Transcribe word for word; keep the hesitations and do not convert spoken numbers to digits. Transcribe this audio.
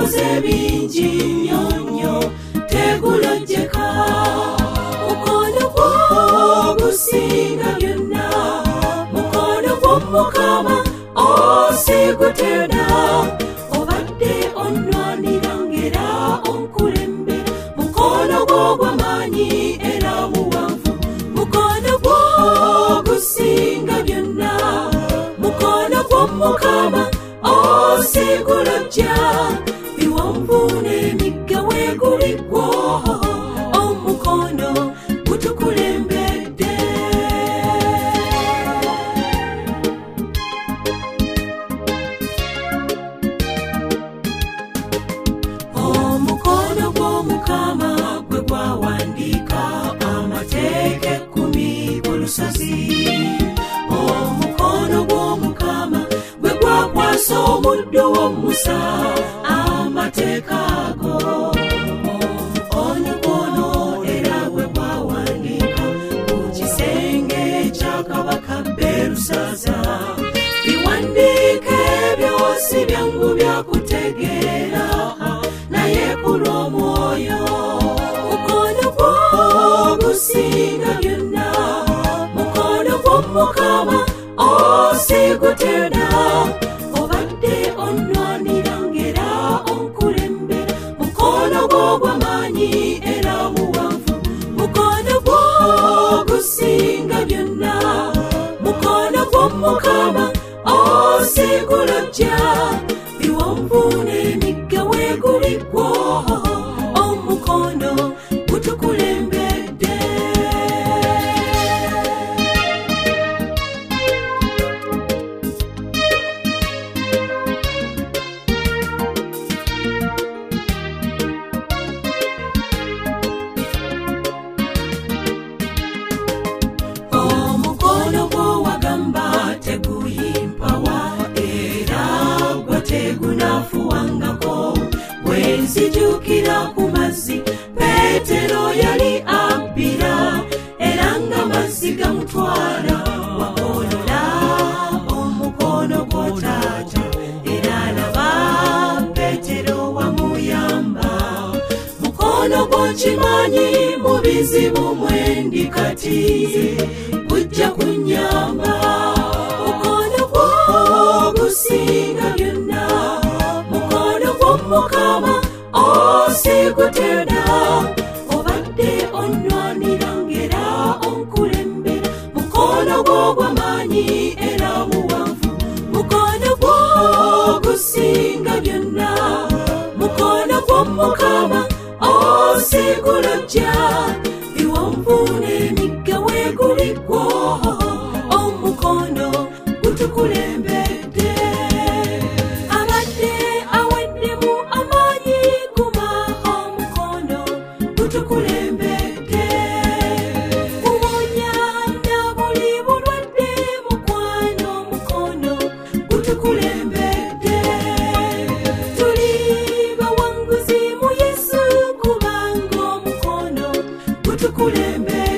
wakoze bingi nnyo tegulojjeka mukono gwo gusinga byonna mukono gw'Omukama osigutenda obadde onnwanira ngera onkulembe mukono gwo gw'amaanyi era muwanvu mukono gwo gusinga byonna mukono gw'Omukama osigulojja biwanvu n'emigga weeguliggwo omukono gutukulembedde omukono gw'Omukama gwe gwawandiika amateeka ekkumi ku lusozi omukono gw'Omukama gwe gwakwasa omuddo w'Omusa amateeka ago omukono gwono era gwe gwawandiika ku kisenge kya kabaka Berusaaza biwandiike byosi byangu byakutegeera naye ku lw'omwoyo mukono gwo gusinga byonna mukono gw'Omukama osigutenda obadde onnwanira ngera onkulembe mukono gwo gw'amaanyi era muwanvu mukono gwo gusinga byonna mukono gw'Omukama osigulojja biwanvu n'emigga weeguliggwo omukono gutukulembedde omukono gwo wagamba teguyimpawa era gwo tegunafuwangako bwe nzijukira ku mazzi Peetero yali abbira era nga mazzi gamutwala wakolola omukono gwo taata era laba Peetero wamuyamba mukono gwo kimanyi mu bizibu mwendi kati gujja kunnyamba mukono gwo gusinga byonna mukono gw'Omukama osigutenda obadde onnwanira ngera onkulembe mukono gwo gw'amaanyi era muwanvu mukono gwo gusinga byonna mukono gw'Omukama osigulojja biwanvu n'emigga weeguliggwo omukono gutukulembedde abadde aweddemu amaanyi guma omukono gutukulembedde kuwonya na buli bulwadde mukwano omukono gutukulembedde tuli bawanguzi mu Yesu kubanga omukono gutukulembedde